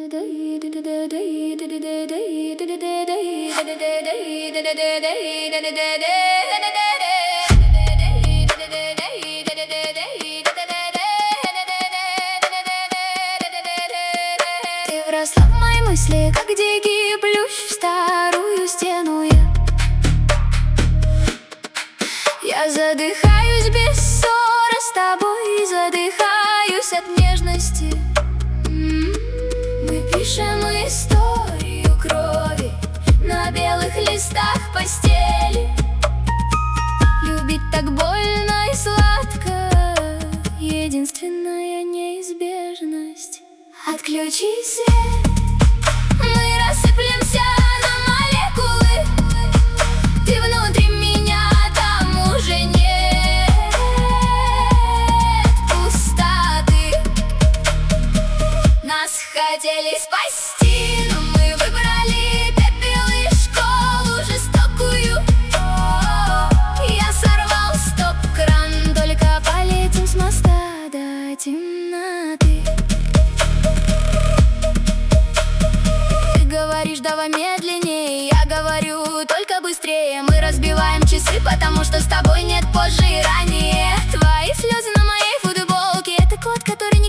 Вросла в мои мысли, как дикий плющ в старую стену. Я задыхаюсь без ссоры с тобой, задыхаюсь от нежности. Мы пишем историю крови на белых листах постели. Любить так больно и сладко, единственная неизбежность. Отключи свет, мы рассыплемся на молекулы. Ты внутри меня, там уже нет пустоты. Нас хотели спасти, но мы выбрали пепел и школу жестокую. Я сорвал стоп-кран, только полетим с моста до темноты. Говоришь, давай медленнее, я говорю, только быстрее. Мы разбиваем часы, потому что с тобой нет позже и ранее. Твои слезы на моей футболке — это код, который